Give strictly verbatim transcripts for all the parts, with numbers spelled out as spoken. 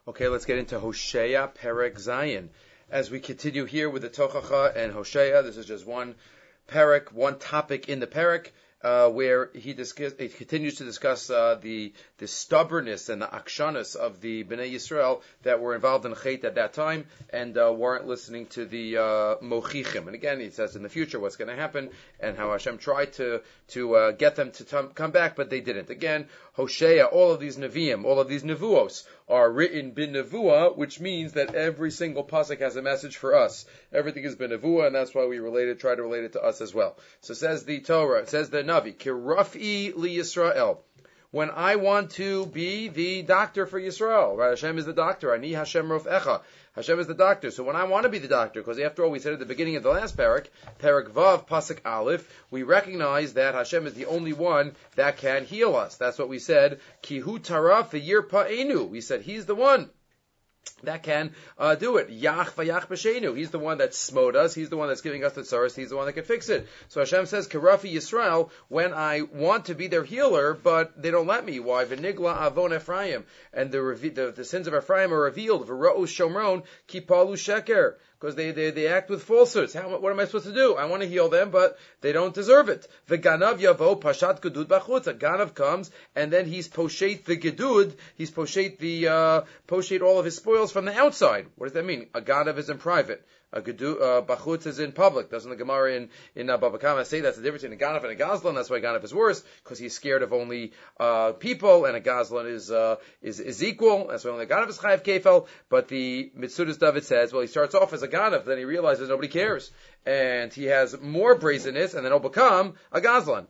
Okay, let's get into Hosea Perek Zayin. As we continue here with the Tochacha and Hosea, this is just one Perek, one topic in the Perek, uh, where he, discuss, he continues to discuss uh, the the stubbornness and the akshanas of the Bnei Yisrael that were involved in Chet at that time and uh, weren't listening to the uh, Mochichim. And again, he says in the future what's going to happen and how Hashem tried to to uh, get them to t- come back, but they didn't. Again, Hosea, all of these Nevi'im, all of these Nevuos are written bin Nevuah, which means that every single pasuk has a message for us. Everything is bin Nevuah, and that's why we relate it, try to relate it to us as well. So says the Torah, it says the Navi, Kirafi li Yisrael. When I want to be the doctor for Yisrael, right? Hashem is the doctor. Ani Hashem Rofecha. Hashem is the doctor. So when I want to be the doctor, because after all, we said at the beginning of the last parak, Parak Vav, Pasuk Aleph, we recognize that Hashem is the only one that can heal us. That's what we said. Kihu Tara Fiyir Pa'enu. We said He's the one that can uh, do it. Yach vayach b'sheinu. He's the one that smote us. He's the one that's giving us the tsaros. He's the one that can fix it. So Hashem says, Karafi Yisrael, when I want to be their healer, but they don't let me. Why? V'nigla avon Ephraim. And the, the, the sins of Ephraim are revealed. V'ra'u shomron kipalu sheker. Because they, they, they act with falsehoods. How, what am I supposed to do? I want to heal them, but they don't deserve it. The ganav yavo pashat gedud b'chutz. A ganav comes, and then he's poshet the gedud. He's poshet the, uh, poshet all of his spoils from the outside. What does that mean? A ganav is in private. A gedu, uh, bachutz is in public. Doesn't the Gemara in, in uh, Baba Kama say that's the difference between a ganav and a gazlan? That's why a ganav is worse, because he's scared of only, uh, people, and a gazlan is, uh, is, is equal. That's why only a ganav is chayav kefel. But the Mitzudas David says, well, he starts off as a ganav, then he realizes nobody cares. And he has more brazenness, and then he'll become a gazlan.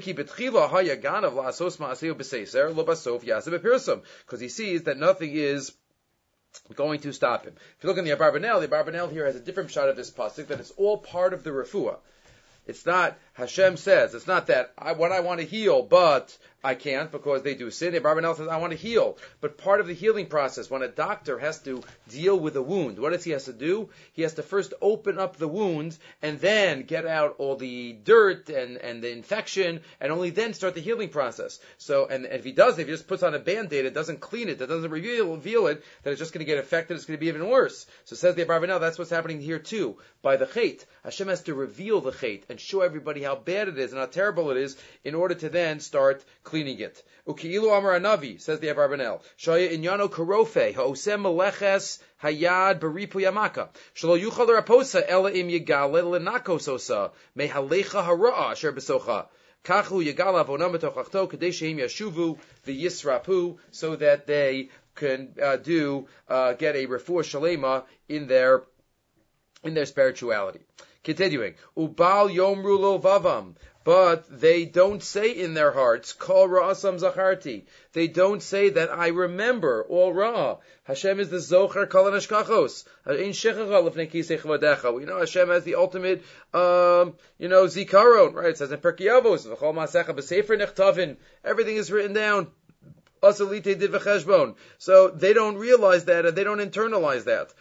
Because he sees that nothing is going to stop him. If you look in the Abarbanel, the Abarbanel here has a different shot of this pasuk, that it's all part of the refuah. It's not, Hashem says, it's not that I, what I want to heal, but I can't because they do sin. The Abarbanel says, I want to heal. But part of the healing process, when a doctor has to deal with a wound, what does he has to do? He has to first open up the wound and then get out all the dirt and, and the infection and only then start the healing process. So, and, and if he does, if he just puts on a Band-Aid, it doesn't clean it, it doesn't reveal, reveal it, then it's just going to get infected, it's going to be even worse. So says the Abarbanel, that's what's happening here too. By the Chet, Hashem has to reveal the Chet and show everybody how bad it is and how terrible it is in order to then start cleaning it. Uki'ilu Amar Anavi, says the Abarbanel, Shaya inyano karofe, ha'osem meleches hayad baripu yamaka, shalo yuchal raposa ela im yigale lenakososa, mehalecha hara'a asher besocha. Kachu yigala avonam betochachto kadei sheim yashuvu v'yisrapu, so that they can uh, do uh, get a refuah shalema in their in their spirituality. Continuing, Ubal Yomru Lo Vavam, but they don't say in their hearts, Kol Ra'asam Zacharti. They don't say that I remember all Ra. Hashem is the Zochar Kol Hanashkachos. In Shechacha Lefnei Kisei Chavadecha. We know Hashem has the ultimate, um, you know, Zikaron, right? It says in Perkei Avos, V'chol Ma'asecha B'Sefer Nechtavin. Everything is written down. So they don't realize that and they don't internalize that.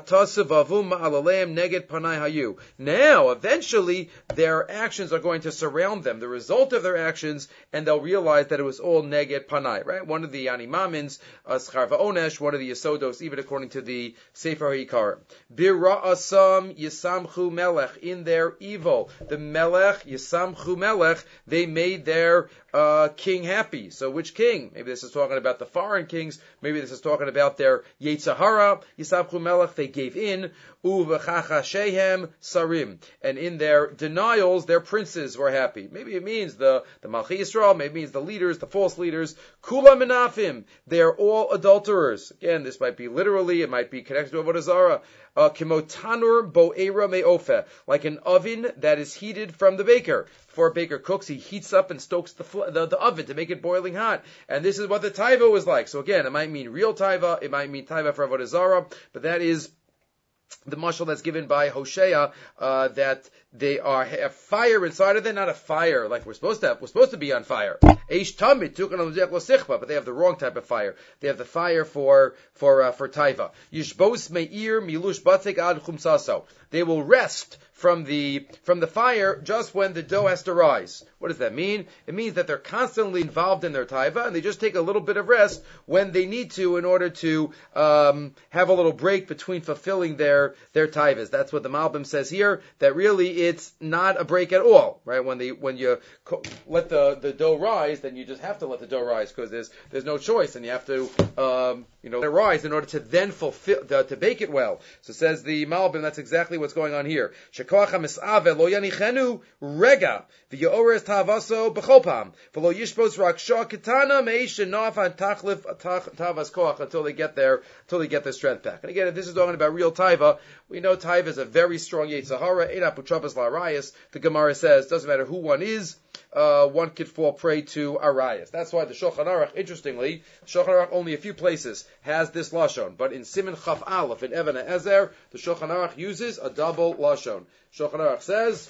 Now, eventually, their actions are going to surround them, the result of their actions, and they'll realize that it was all neged panai, right? One of the animamins, uh, schar va'onesh, one of the yesodos, even according to the Sefer HaYikar. Bira'asam yisamchu melech, in their evil, the melech, yisamchu melech, they made their uh, king happy. So which king? Maybe this is talking about the foreign kings, maybe this is talking about their Yetzirah, yisamchu melech, they gave in, uvechachashehem sarim, and in their denials, their princes were happy. Maybe it means the the Malchi Yisrael, maybe it means the leaders, the false leaders. Kula menafim, they are all adulterers. Again, this might be literally, it might be connected to Avodah Zarah. Kimotanur bo'era me'ofe, like an oven that is heated from the baker. Before a baker cooks, he heats up and stokes the, the the oven to make it boiling hot. And this is what the taiva was like. So again, it might mean real taiva, it might mean taiva for Avodah Zarah, but that is the mashal that's given by Hosea, uh, that they are have fire inside of them, not a fire like we're supposed to have. We're supposed to be on fire. Eish tamid tukan l'mizbeach lo sichba, but they have the wrong type of fire. They have the fire for for uh, for taiva. Yishbos meir milush batik ad chumsaso. They will rest from the from the fire just when the dough has to rise. What does that mean? It means that they're constantly involved in their taiva, and they just take a little bit of rest when they need to in order to um, have a little break between fulfilling their their taivas. That's what the Malbim says here. That really it's not a break at all, right? When the when you co- let the, the dough rise, then you just have to let the dough rise because there's there's no choice, and you have to um, you know let it rise in order to then fulfill uh, to bake it well. So says the Malbim, that's exactly what's going on here. Shekoach misave lo yanichenu rega v'yoores tavaso b'chopam v'lo yishbos raksha kitana meish naf an tachlif tavas koach until they get their until they get their strength back. And again, if this is talking about real taiva, we know taiva is a very strong yetzer hara. Eina puchavas la'arayas. The Gemara says doesn't matter who one is. Uh, one could fall prey to arayas. That's why the Shulchan Aruch, interestingly, Shulchan Aruch only a few places has this lashon, but in Siman Chaf Aleph in Even HaEzer, the Shulchan Aruch uses a double lashon. Shulchan Aruch says,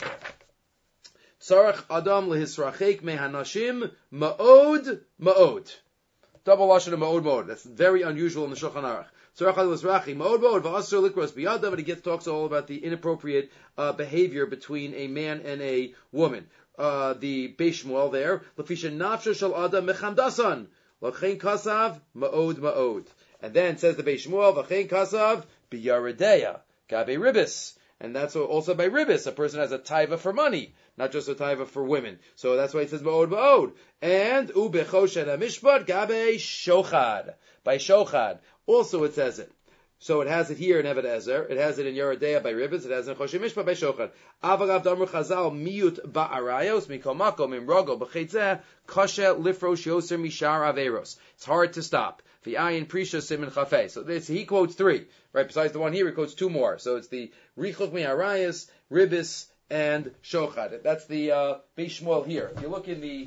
"Tzarech Adam lehisrachek mehanashim ma'od ma'od." Double lashon of ma'od ma'od. That's very unusual in the Shulchan Aruch. Tzarech Adam lehisrachek ma'od ma'od v'asur likros biyadav, and he gets talks all about the inappropriate uh, behavior between a man and a woman. Uh, the Beis Shmuel there, Lefisha nafsho shel adam mechamdasan, l'chein kasav ma'od ma'od. And then says the Beis Shmuel, v'chein kasav biyaredeya, gabe ribis. And that's also by ribis, a person has a taiva for money, not just a taiva for women. So that's why it says ma'od ma'od. And ubechoshen hamishpat gabe shochad, by shochad. Also it says it. So it has it here in Even HaEzer. It has it in Yerodea by Ribis. It has it in Choshei Mishpat by Shochad. Avagav damru Chazal miyut ba'arayos mikol makom imrogo b'cheitzeh kashe lifrosh yoser mishar averos. It's hard to stop. V'ayin prisha simin chafei. So this, he quotes three, right? Besides the one here, he quotes two more. So it's the Richuch mi'arayos, Ribis, and Shochad. That's the uh, Beis Shmuel here. If you look in the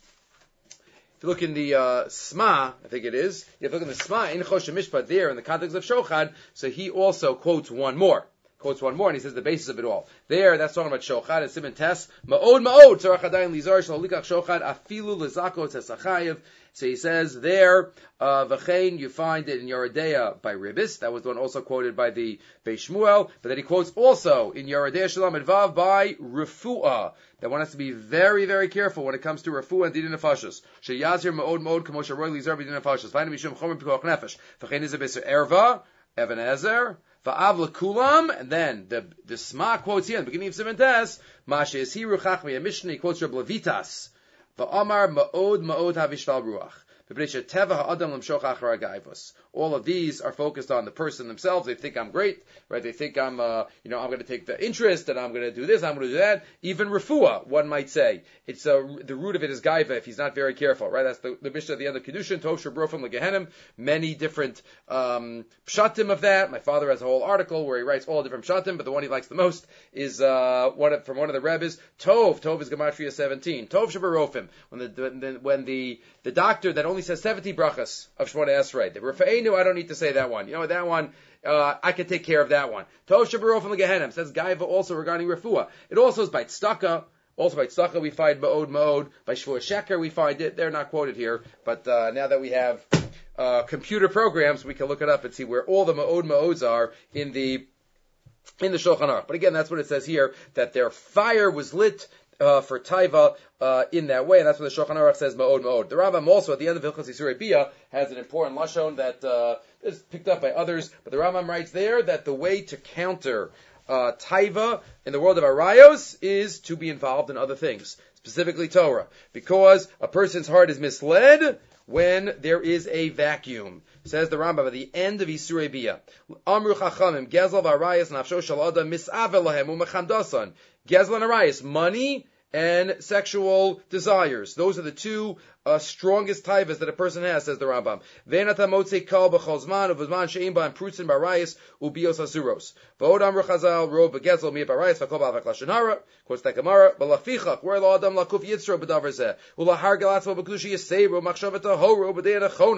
If you look in the uh, Sma, I think it is, if you look in the Sma, in Choshei Mishpat there, in the context of Shochad, so he also quotes one more. Quotes one more, and he says the basis of it all. There, that's talking about Shochad, and Siman Tes, Ma'od Ma'od, Tzarech Adayin Lizar, Shlo Likach Shochad, Afilu Lizako Tesachayev. So he says there, uh, V'chein, you find it in Yerodea by Ribis. That was the one also quoted by the Beis Shmuel. But then he quotes also in Yerodea Shalom Edvav by Refuah. That one has to be very, very careful when it comes to Refuah and Didin Nefashos. Sheyazir Ma'od Ma'od Kamo Sharoy Lizar B'Din Nefashos. V'ayim Mishum Chomer P'koach Nefesh. V'chein is a Beser Erva, Even HaEzer, Va'av L'kulam, and then the the Sma quotes here in the beginning of Siman Tes, Mashe Esiru Chachmei HaMishnah, he quotes Reb Levitas. Va'amar Ma'od Ma'od Havishtal Ruach. All of these are focused on the person themselves. They think I'm great, right? They think I'm, uh, you know, I'm going to take the interest and I'm going to do this, I'm going to do that. Even refuah, one might say, it's uh, the root of it is gaiva if he's not very careful, right? That's the, the Mishnah at the end of Kedushin, Tov Shabro from Legehenim. Many different um, pshatim of that. My father has a whole article where he writes all different pshatim, but the one he likes the most is uh, one of, from one of the Rebbes. Tov, Tov is Gematria seventeen. Tov Shabarofim. When the when the, when the the doctor that only says seventy brachas of Shemona Esrei. The Rafa'enu, I don't need to say that one. You know, that one, uh, I can take care of that one. Tov Shabarov from the Gehenim says Gaiva also regarding Refuah. It also is by Tzedakah. Also by Tzedakah we find Ma'od Ma'od. By Shvua Sheker we find it. They're not quoted here. But uh, now that we have uh, computer programs, we can look it up and see where all the Ma'od Ma'ods are in the in the Shulchan Aruch. But again, that's what it says here, that their fire was lit Uh, for taiva uh, in that way, and that's what the Shulchan Aruch says ma'od ma'od. The Rambam also at the end of Hilchos Yisurei Bia has an important lashon that uh, is picked up by others, but the Rambam writes there that the way to counter uh, taiva in the world of arayos is to be involved in other things, specifically Torah, because a person's heart is misled when there is a vacuum. Says the Rambam at the end of Yisurei Bia, Amru Chachamim Gezel v'arayos nafsho shel adam mis'avel lahem u'mechamdasan. Gezel and arayos, money and sexual desires. Those are the two uh, strongest taivas that a person has, says the Rambam. Ve'nata motzei kal b'chol zman uv'zman she'im ba'im prutzin b'arayos u'bios asuros. V'od amru chazal ro b'gezel mi b'arayos v'kol b'avak lashon hara. Quotes the Gemara, b'lafichach where lo adam lakuf yitzro b'davar zeh u'lahar galatzvo b'kedushi yiseiru machshavata horo b'dei anachona.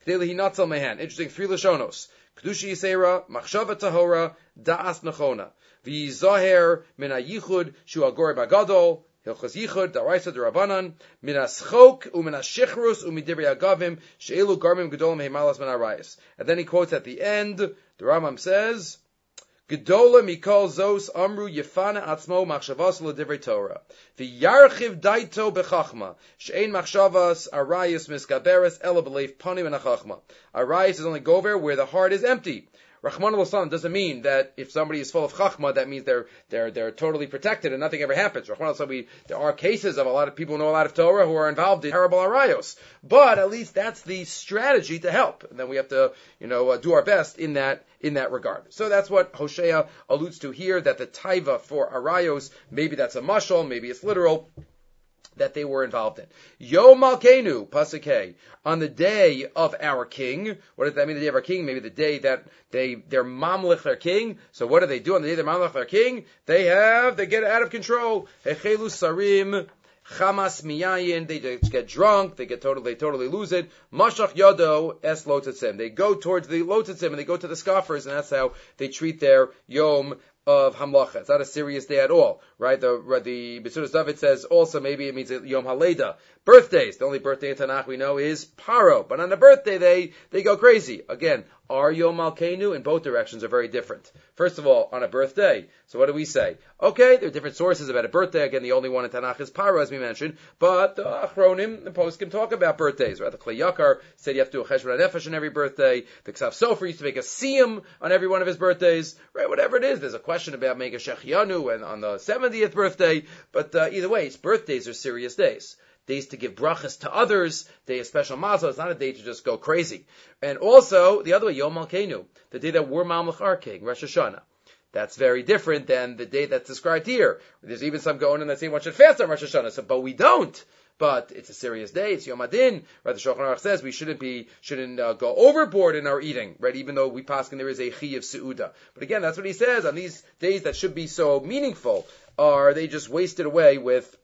Interesting, three Lashonos. Kedushi Yisera, Machshava Tahora, Da'as Nachona. V'Yizaher min hayichud shu agor bagadol, Hilchos Yichud, Daraisa Darabanan, min haschok u'min hashichrus u'midivrei agavim, she'elu garmim gedolim heimalas min harayis. And then he quotes at the end, the Rambam says, Gedola mikol zos amru yefana atzmo machshavas l'divrei Torah. V'yarchiv daito bechachma. She'ein machshavas arayis miskaberes ela b'leif panim and achachma. Arayis is only gover where the heart is empty. Rahman al-Islam doesn't mean that if somebody is full of chachma, that means they're they're they're totally protected and nothing ever happens. Rahman al-Islam, we, there are cases of a lot of people who know a lot of Torah who are involved in terrible arayos, but at least that's the strategy to help. And then we have to, you know, uh, do our best in that in that regard. So that's what Hosea alludes to here, that the taiva for arayos, maybe that's a mashal, maybe it's literal, that they were involved in. Yom Malkeinu, Pasuk Hey, on the day of our king. What does that mean, the day of our king? Maybe the day that they, they're mamlech their king. So what do they do on the day they're mamlech their king? They have, they get out of control. Hechelu Sarim, Chamas Miyayin, they just get drunk, they get totally, they totally lose it. Mashach Yodo Es Lotetzim. They go towards the Lotetzim and they go to the scoffers, and that's how they treat their Yom of Hamlacha. It's not a serious day at all, right? The the Besudas David says also maybe it means Yom Haleda. Birthdays. The only birthday in Tanakh we know is Paro. But on the birthday they, they go crazy. Again, our Yom Malkeinu in both directions are very different. First of all, on a birthday. So what do we say? Okay, there are different sources about a birthday. Again, the only one in Tanakh is Paro, as we mentioned. But the Achronim, the poskim talk about birthdays, right? The Klei Yakar said you have to do a Cheshbon HaNefesh on every birthday. The Ksav Sofer used to make a siyum on every one of his birthdays. Right, whatever it is. There's a question about making a Shechianu and on the seventieth birthday. But uh, either way, birthdays are serious days. Days to give brachas to others, day of special mazel. It's not a day to just go crazy. And also, the other way, Yom Malkeinu, the day that we're Mamlech our king, Rosh Hashanah. That's very different than the day that's described here. There's even some going in that say one should fast on Rosh Hashanah, so, but we don't. But it's a serious day. It's Yom Adin. Right? The Shulchan Aruch says we shouldn't be, shouldn't uh, go overboard in our eating, right? Even though we paskin there is a chi of seuda. But again, that's what he says. On these days that should be so meaningful, are they just wasted away with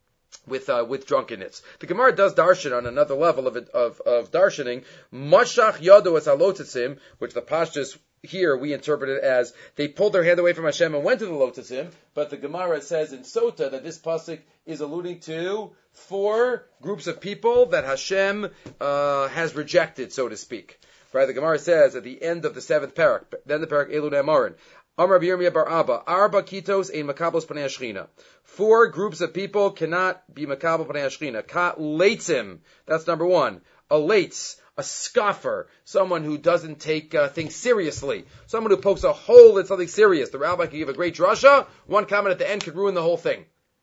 with uh, with drunkenness? The Gemara does darshan on another level of it, of of darshaning. Mashach yado es alotetzim, which the pashtus here we interpret it as they pulled their hand away from Hashem and went to the lotetzim. But the Gemara says in Sota that this pasuk is alluding to four groups of people that Hashem uh, has rejected, so to speak. Right? The Gemara says at the end of the seventh parak, then the parak Elu Ne'amarin. Amar Yirmiyah bar Abba, Arba Kitos ein Makabos Panei Hashchina. Four groups of people cannot be Makabos Panei Hashchina. Ka leitzim, that's number one. A leitz, a scoffer, someone who doesn't take uh, things seriously, someone who pokes a hole in something serious. The rabbi can give a great drasha, one comment at the end could ruin the whole thing.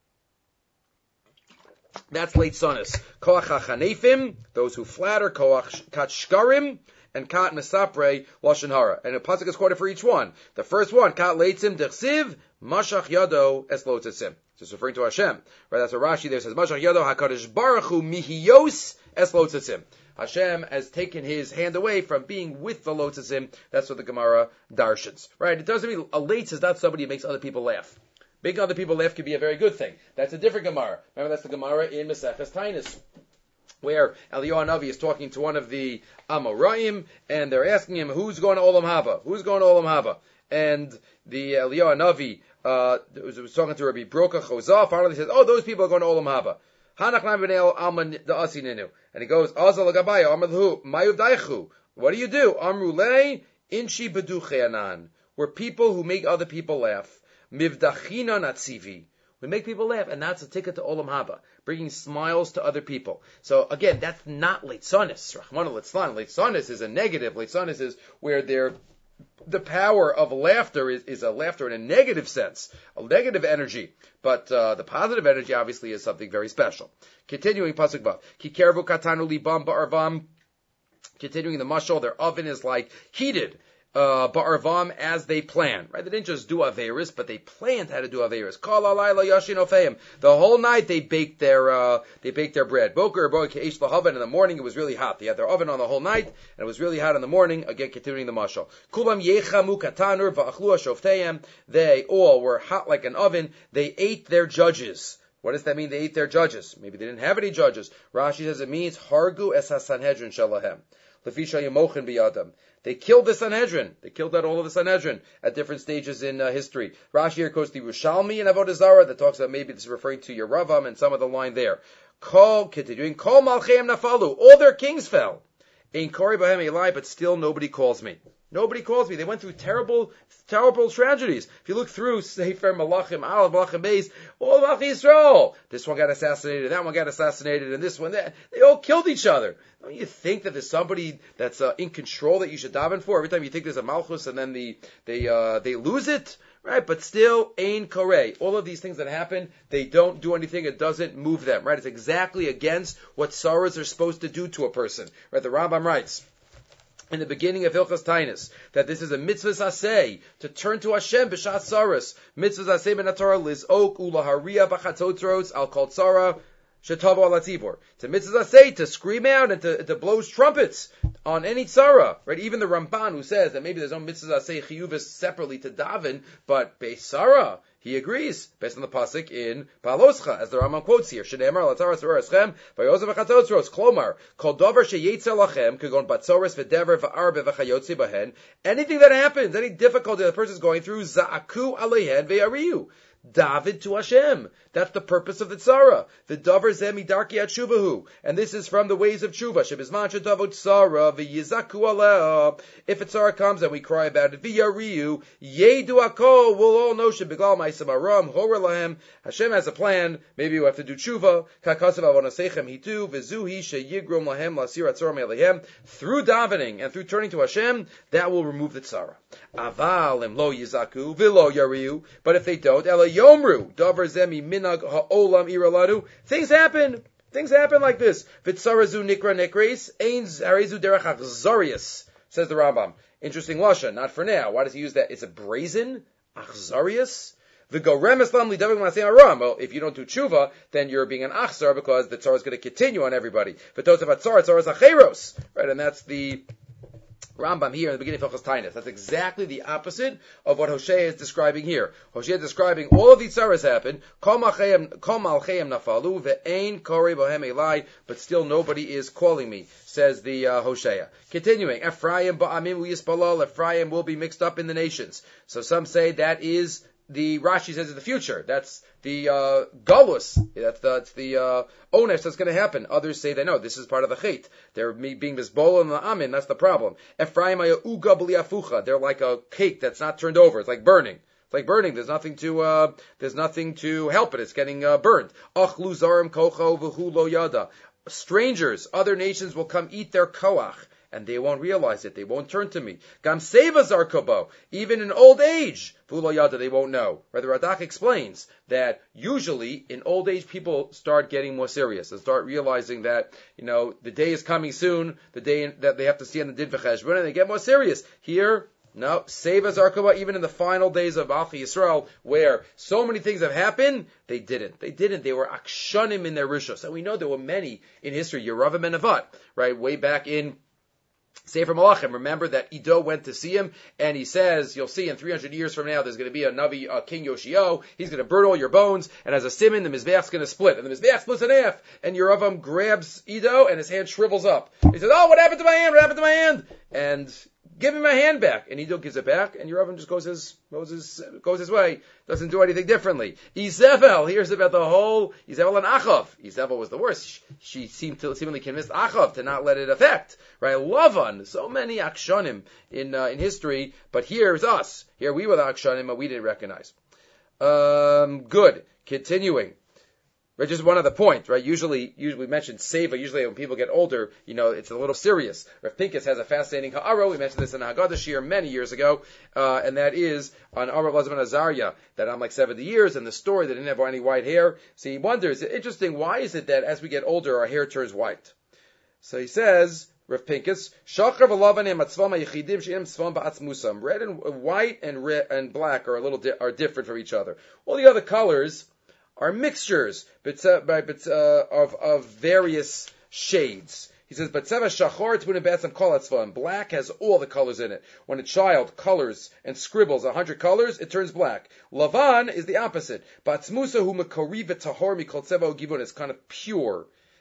That's leitzonis. Koach hachanefim, those who flatter, koach kat shkarim, and kat mesapre lashon hara. And a pasuk is quoted for each one. The first one, kat leitzim dechsiv mashach yado es lotetzim. Just referring to Hashem. Right? That's what Rashi there says. Mashach yado hakadosh baruch hu mihiyos es lotetzim. Hashem has taken his hand away from being with the lotetzim. That's what the Gemara darshans. Right? It doesn't mean a leitz is not somebody who makes other people laugh. Making other people laugh could be a very good thing. That's a different Gemara. Remember, that's the Gemara in Maseches Tainus, where Eliyahu Hanavi is talking to one of the Amoraim, and they're asking him, who's going to Olam Haba? Who's going to Olam Haba? And the Eliyahu Hanavi uh, was, was talking to Rabbi Broka Chozah. Finally, he says, oh, those people are going to Olam Haba. And he goes, Azal Gabaya, Amadhu, Mayuv Daichu. What do you do? Amrule, Inshi Beducheanan. We're people who make other people laugh. Mivdachina natzivi. We make people laugh, and that's a ticket to Olam Haba, bringing smiles to other people. So again, that's not leitzonis. Rahman al-Litzlan. Leitzonis is a negative. Leitzonis is where they're, the power of laughter is, is a laughter in a negative sense, a negative energy. But uh, the positive energy obviously is something very special. Continuing pasuk ba, ki kervu katanu libam ba'arvam. Continuing the mashal, their oven is like heated. Uh, Ba'arvam as they plan, right? They didn't just do Averis, but they planned how to do Averis. Kol alayla yashin ofeim. The whole night they baked their, uh, they baked their bread. Boker boy keish lahavan. In the morning it was really hot. They had their oven on the whole night, and it was really hot in the morning. Again, continuing the mashal. Kulam yechamu katanur va'achlu ashofteiim. They all were hot like an oven. They ate their judges. What does that mean? They ate their judges. Maybe they didn't have any judges. Rashi says it means hargu es hasanhedrin shalahem. Lefisha Yamochin biyadam. They killed the Sanhedrin. They killed out all of the Sanhedrin at different stages in uh, history. Rashi here quotes the Yerushalmi and Avodah Zarah that talks about maybe this is referring to Yeravam and some of the line there. Kol, continuing, Kol Malcheim Nafalu. All their kings fell. Ein Kori Bahem Elai, but still nobody calls me. Nobody calls me. They went through terrible, terrible tragedies. If you look through Sefer Malachim, Al Malachim Beis, all of Malach Yisrael, this one got assassinated, that one got assassinated, and this one, that. They all killed each other. Don't you think that there's somebody that's uh, in control that you should daven for? Every time you think there's a Malchus and then the, they uh, they lose it, right? But still, Ein Korei. All of these things that happen, they don't do anything. It doesn't move them, right? It's exactly against what sorrows are supposed to do to a person, right? The Rambam writes in the beginning of Hilchas Tainus that this is a mitzvah aseh to turn to Hashem b'shas saras. Mitzvah aseh ben Torah lizok ulaharia b'chatzotzros al kol tzara shetavo al hatzibor. It's a mitzvah aseh to scream out and to, to blow trumpets on any tzara. Right? Even the Ramban who says that maybe there's no mitzvah aseh chiyuvas separately to daven, but be'sara, he agrees, based on the pasuk in Paloscha, as the Rambam quotes here. Shneimar latzara tzara eschem v'yosef v'chatzotzros klomar kol davar sheyetzer lachem kagon batzoros v'dever v'arbe v'chayotzi bahen. Anything that happens, any difficulty that the person is going through, za'aku alehen ve'ariyu. David to Hashem. That's the purpose of the tzara. The davar zemi darki atshuvahu, and this is from the ways of tshuva. Shebizman shedavot tzara v'yizaku aleh. If a tzara comes and we cry about it, v'yariu yedu akol, we'll all know shebigal ma'aseh aram horer lahem. Hashem has a plan. Maybe we have to do tshuva. Kakasav avonasechem hitu v'zuhi sheyigrom lahem lasir atzara me'alehem. Through davening and through turning to Hashem, that will remove the tzara. Aval im lo yizaku v'lo yariu. But if they don't, ela yomru davar zemi minag ha'olam iraladu. Things happen. Things happen like this. V'tzarazu nikra nekres ein harezu derech achzarius, says the Rambam. Interesting lashon. Not for now. Why does he use that? It's a brazen achzarius. V'gorem eslam lidavik ma'aseh aram. Well, if you don't do tshuva, then you're being an achzar because the tzara is going to continue on everybody. V'tosav atzar tzara is acheros. Right, and that's the Rambam here in the beginning of Hilchos Tainus. That's exactly the opposite of what Hosea is describing here. Hosea is describing all of these tzaras happen, kol malcheim nafalu, ve'ein kori bohem elai, but still nobody is calling me, says the uh, Hosea. Continuing, Ephraim ba'amim u'yispalal, Ephraim will be mixed up in the nations. So some say that is the Rashi says in the future. That's the uh, galus. That's the, that's the uh, onesh that's going to happen. Others say that no, this is part of the chait. They're being misbol and the amin. That's the problem. Ephraim uga b'liafucha. They're like a cake that's not turned over. It's like burning. It's like burning. There's nothing to uh, there's nothing to help it. It's getting uh, burned. Achlu zarim kocho v'hu lo yada. Strangers, other nations will come eat their koach, and they won't realize it. They won't turn to me. Gam seva zarkobo. Even in old age, v'lo yada, they won't know. Right, the Radak explains that usually in old age people start getting more serious and start realizing that, you know, the day is coming soon, the day that they have to see on the din v'cheshbon, and they get more serious. Here, no, seva zarkobo, even in the final days of Alchi Yisrael, where so many things have happened, they didn't. They didn't. They were akshanim in their rishos. And we know there were many in history, Yeravim and Nevat, right, way back in Sefer Malachim. Remember that Ido went to see him, and he says, you'll see in three hundred years from now, there's going to be a Navi, uh, King Yoshio. He's going to burn all your bones, and as a simon, the Mizbeach's going to split. And the Mizbeach splits in half, and Yeravam grabs Ido, and his hand shrivels up. He says, oh, what happened to my hand? What happened to my hand? And give me my hand back. And Ido gives it back, and Yeravam just goes his, goes his, goes his way. Doesn't do anything differently. Izebel hears about the whole, Izebel and Achav. Izebel was the worst. She, she seemed to, seemingly convinced Achav to not let it affect. Right? Lavan, so many Akshanim in, uh, in history, but here's us. Here we were the Akshanim, but we didn't recognize. Um, good. Continuing. Right, just one other point, right? Usually, usually we mentioned seva. Usually, when people get older, you know, it's a little serious. Rav Pinkus has a fascinating ha'ara. We mentioned this in Haggadah Shir many years ago, uh, and that is on Arav Lazman Azariah, that I'm like seventy years, and the story that didn't have any white hair. So he wonders, interesting, why is it that as we get older, our hair turns white? So he says, Rav Pinkus, Shachar v'lavanim atzvam ha'yichidim she'im tzvam ba'atzmusam. Red and white and red and black are a little di- are different from each other. All the other colors are mixtures but, uh, but, uh, of, of various shades. He says, but shachor tbunim b'atzam kol atzvam. Black has all the colors in it. When a child colors and scribbles a hundred colors, it turns black. Lavan is the opposite. Ba'atzmusa hu makori v'tahor mikol tzeva givon is kind of pure.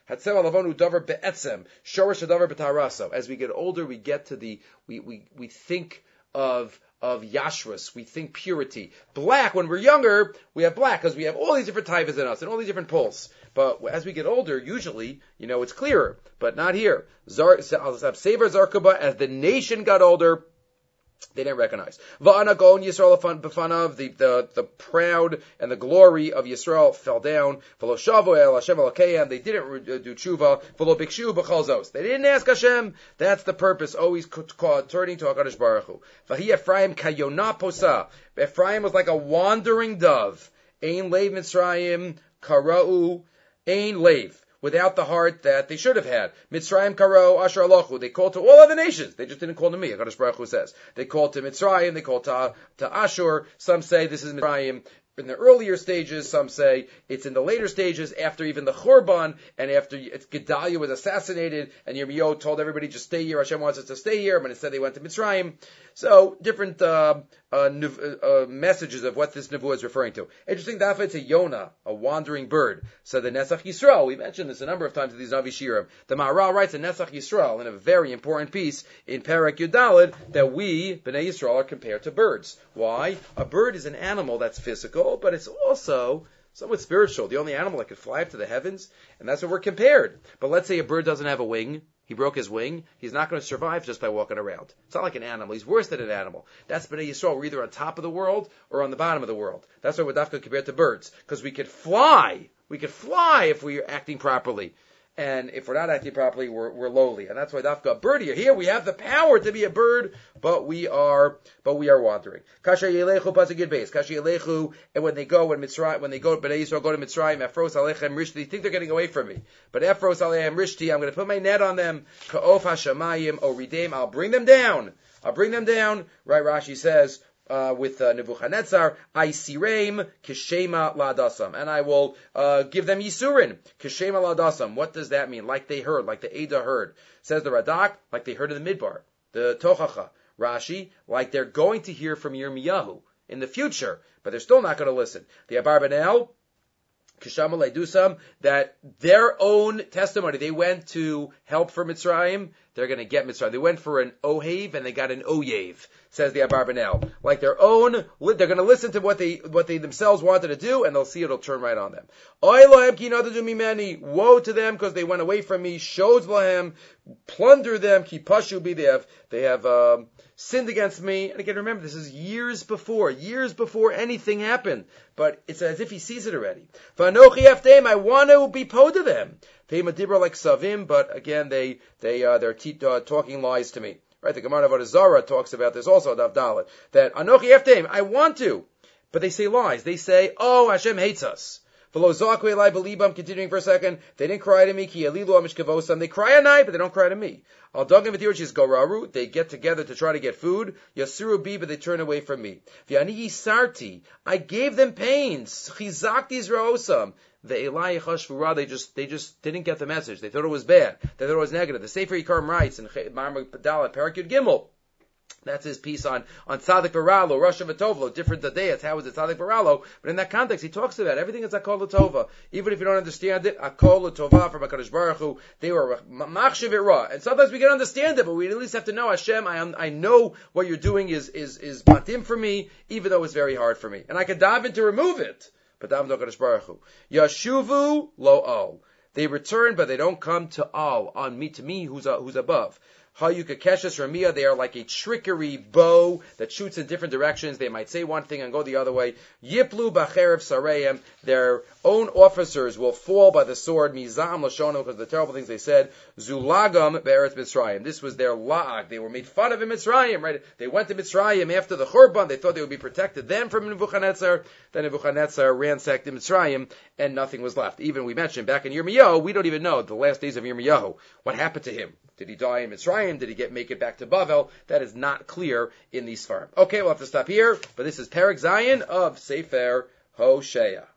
Hatzel alavonu davar be'etzem, shorish davar b'taraso. As we get older, we get to the, we, we, we think of, of yashrus, we think purity. Black, when we're younger, we have black, because we have all these different types in us, and all these different pulls. But as we get older, usually, you know, it's clearer, but not here. Zar, Sever Zarkuba, as the nation got older, they didn't recognize. Va'ana gon Yisrael b'fanav, the the the proud and the glory of Yisrael fell down. V'lo shavu el Hashem elokeihem, they didn't do tshuva. V'lo bikshu b'chol zos, they didn't ask Hashem. That's the purpose, always turning to HaKadosh Baruch Hu. V'hi Ephraim kayona posa, Ephraim was like a wandering dove. Ein leiv Mitzrayim kara'u, ein leiv. Without the heart that they should have had. Mitzrayim karo asher alochu. They called to all other nations. They just didn't call to me. HaKadosh Baruch Hu says. They called to Mitzrayim. They called to, to Ashur. Some say this is Mitzrayim in the earlier stages. Some say it's in the later stages after even the Churban and after Gedaliah was assassinated and Yirmiyahu told everybody just stay here. Hashem wants us to stay here. But instead they went to Mitzrayim. So different uh, uh, uh, messages of what this nevuah is referring to. Interesting, Dafa, it's a Yonah, a wandering bird. So the Nesach Yisrael, we mentioned this a number of times in these Navi Shirim. The Maharal writes in Nesach Yisrael in a very important piece in Perek Yudalid that we, Bnei Yisrael, are compared to birds. Why? A bird is an animal that's physical, but it's also somewhat spiritual. The only animal that could fly up to the heavens, and that's what we're compared. But let's say a bird doesn't have a wing. He broke his wing. He's not going to survive just by walking around. It's not like an animal. He's worse than an animal. That's Bnei Yisrael. We're either on top of the world or on the bottom of the world. That's why we're dafka compared to birds. Because we could fly. We could fly if we are acting properly. And if we're not acting properly, we're, we're lowly. And that's why dafka birdie. Here we have the power to be a bird, but we are, but we are wandering. Kasha yelechu pasuk base. Kasha yelechu, and when they go, when Mitzrayim, when they go, Bnei Yisrael go to Mitzrayim, Efros alechem rishti, they think they're getting away from me. But Efros alechem rishti, I'm going to put my net on them. Ka'of hashamayim oridim, I'll bring them down. I'll bring them down. Right, Rashi says, Uh, with uh, Nebuchadnezzar, I sireim kishema ladasam, and I will uh, give them yisurin kishema ladasam. What does that mean? Like they heard, like the Ada heard. Says the Radak, like they heard in the Midbar. The Tochacha, Rashi, like they're going to hear from Yirmiyahu in the future, but they're still not going to listen. The Abarbanel, kishama ledusam, that their own testimony, they went to help for Mitzrayim. They're going to get Mitzrayim. They went for an ohev and they got an oyev, says the Abarbanel. Like their own, they're going to listen to what they what they themselves wanted to do, and they'll see it'll turn right on them. Oy lohem ki nadu mimeni, woe to them because they went away from me. Shows lahem, plunder them. Ki pashu bi, they have they have um, sinned against me. And again, remember, this is years before, years before anything happened. But it's as if he sees it already. V'anochi afteim, I want to be po to them. Feima dibra like savim, but again, they they uh, they're te- uh, talking lies to me. Right? The Gemara of Avodah Zarah talks about this also, Dav Dalet, that Anochi Eftem, I want to, but they say lies. They say, oh, Hashem hates us. V'lo zaku elai b'libam, continuing for a second, they didn't cry to me, ki elilu amish kavosam, they cry at night, but they don't cry to me. Al dagim v'tirachis goraru, they get together to try to get food, yasuru bi, but they turn away from me. V'ani yisarti, I gave them pains, chizakti zraosam, the Eli Chashvura, they just they just didn't get the message. They thought it was bad. They thought it was negative. The Sefer Yikarim writes in Ma'amar Dalet Perek Yud Gimel. That's his piece on on Tzadik V'Ralo, Rosh V'Tovlo, different Dadeyas. How is it Tzadik V'Ralo? But in that context, he talks about everything is Akol L'Tova. Even if you don't understand it, Akol L'Tova from HaKadosh Baruch Hu, they were Machshav Ra. And sometimes we can understand it, but we at least have to know Hashem. I am, I know what you're doing is is is matim for me, even though it's very hard for me, and I could dive in to remove it. But Dav HaKadosh Baruch Hu. Yashuvu lo al. They return, but they don't come to al, on me, to me, who's uh, who's above. Hayuka Keshes Ramia, they are like a trickery bow that shoots in different directions. They might say one thing and go the other way. Yiplu Bacherev Sareim, their own officers will fall by the sword. Mizam Lashono, because of the terrible things they said. Zulagam Be'eretz Mitzrayim. This was their lag. They were made fun of in Mitzrayim, right? They went to Mitzrayim after the Churban. They thought they would be protected then from Nebuchadnezzar. Then Nebuchadnezzar ransacked in Mitzrayim, and nothing was left. Even we mentioned back in Yirmiyahu, we don't even know the last days of Yirmiyahu. What happened to him? Did he die in Mitzrayim? Did he get make it back to Bavel? That is not clear in these farms. Okay, we'll have to stop here, but this is Perek Zayin of Sefer Hosea.